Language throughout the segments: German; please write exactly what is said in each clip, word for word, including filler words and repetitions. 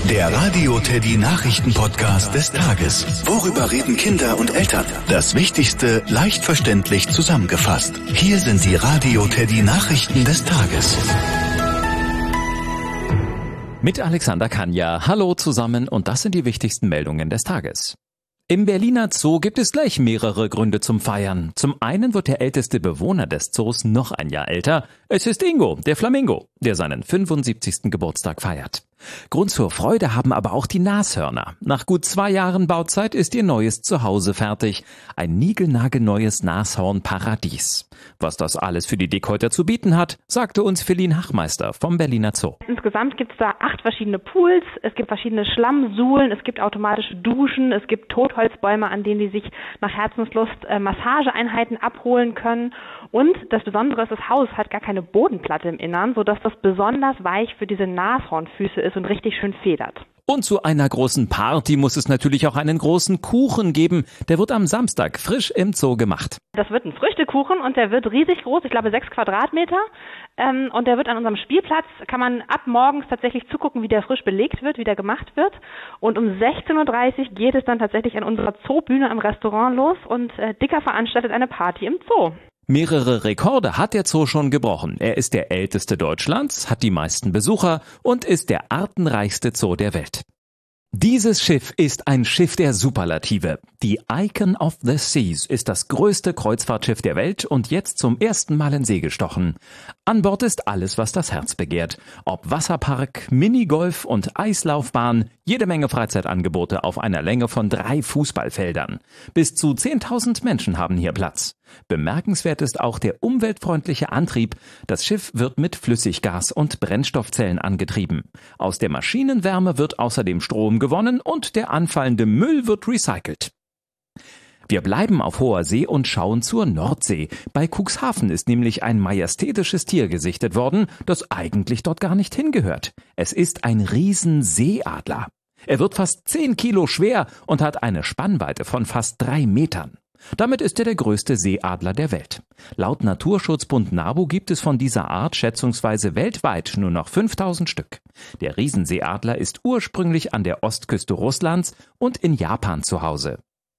Der Radio Teddy Nachrichten-Podcast des Tages. Worüber reden Kinder und Eltern? Das Wichtigste leicht verständlich zusammengefasst. Hier sind die Radio Teddy Nachrichten des Tages. Mit Alexander Kanja. Hallo zusammen und das sind die wichtigsten Meldungen des Tages. Im Berliner Zoo gibt es gleich mehrere Gründe zum Feiern. Zum einen wird der älteste Bewohner des Zoos noch ein Jahr älter. Es ist Ingo, der Flamingo, der seinen fünfundsiebzigsten Geburtstag feiert. Grund zur Freude haben aber auch die Nashörner. Nach gut zwei Jahren Bauzeit ist ihr neues Zuhause fertig. Ein niegelnagelneues Nashornparadies. Was das alles für die Dickhäuter zu bieten hat, sagte uns Feline Hachmeister vom Berliner Zoo. Insgesamt gibt es da acht verschiedene Pools, es gibt verschiedene Schlammsuhlen, es gibt automatische Duschen, es gibt Totholzbäume, an denen die sich nach Herzenslust äh, Massageeinheiten abholen können. Und das Besondere ist, das Haus hat gar keine Bodenplatte im Innern, sodass das besonders weich für diese Nashornfüße ist und richtig schön federt. Und zu einer großen Party muss es natürlich auch einen großen Kuchen geben. Der wird am Samstag frisch im Zoo gemacht. Das wird ein Früchtekuchen und der wird riesig groß, ich glaube sechs Quadratmeter. Ähm, und der wird an unserem Spielplatz, kann man ab morgens tatsächlich zugucken, wie der frisch belegt wird, wie der gemacht wird. Und um sechzehn Uhr dreißig geht es dann tatsächlich an unserer Zoobühne im Restaurant los und äh, Dicker veranstaltet eine Party im Zoo. Mehrere Rekorde hat der Zoo schon gebrochen. Er ist der älteste Deutschlands, hat die meisten Besucher und ist der artenreichste Zoo der Welt. Dieses Schiff ist ein Schiff der Superlative. Die Icon of the Seas ist das größte Kreuzfahrtschiff der Welt und jetzt zum ersten Mal in See gestochen. An Bord ist alles, was das Herz begehrt. Ob Wasserpark, Minigolf und Eislaufbahn, jede Menge Freizeitangebote auf einer Länge von drei Fußballfeldern. Bis zu zehntausend Menschen haben hier Platz. Bemerkenswert ist auch der umweltfreundliche Antrieb. Das Schiff wird mit Flüssiggas und Brennstoffzellen angetrieben. Aus der Maschinenwärme wird außerdem Strom gewonnen und der anfallende Müll wird recycelt. Wir bleiben auf hoher See und schauen zur Nordsee. Bei Cuxhaven ist nämlich ein majestätisches Tier gesichtet worden, das eigentlich dort gar nicht hingehört. Es ist ein Riesenseeadler. Er wird fast zehn Kilo schwer und hat eine Spannweite von fast drei Metern. Damit ist er der größte Seeadler der Welt. Laut Naturschutzbund NABU gibt es von dieser Art schätzungsweise weltweit nur noch fünftausend Stück. Der Riesenseeadler ist ursprünglich an der Ostküste Russlands und in Japan zu Hause.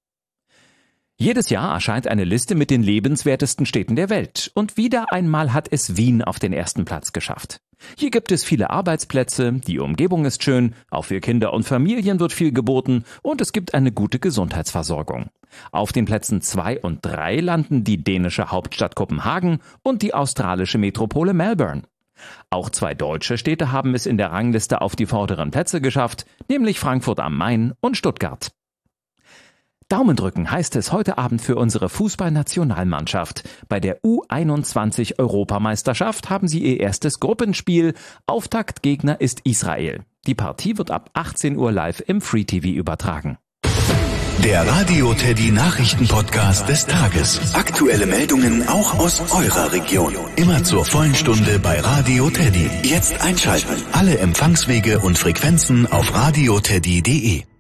Jedes Jahr erscheint eine Liste mit den lebenswertesten Städten der Welt. Und wieder einmal hat es Wien auf den ersten Platz geschafft. Hier gibt es viele Arbeitsplätze, die Umgebung ist schön, auch für Kinder und Familien wird viel geboten und es gibt eine gute Gesundheitsversorgung. Auf den Plätzen zwei und drei landen die dänische Hauptstadt Kopenhagen und die australische Metropole Melbourne. Auch zwei deutsche Städte haben es in der Rangliste auf die vorderen Plätze geschafft, nämlich Frankfurt am Main und Stuttgart. Daumen drücken heißt es heute Abend für unsere Fußballnationalmannschaft. Bei der U einundzwanzig Europameisterschaft haben sie ihr erstes Gruppenspiel. Auftaktgegner ist Israel. Die Partie wird ab achtzehn Uhr live im Free T V übertragen. Der Radio Teddy Nachrichten-Podcast des Tages. Aktuelle Meldungen auch aus eurer Region. Immer zur vollen Stunde bei Radio Teddy. Jetzt einschalten. Alle Empfangswege und Frequenzen auf radioteddy punkt de.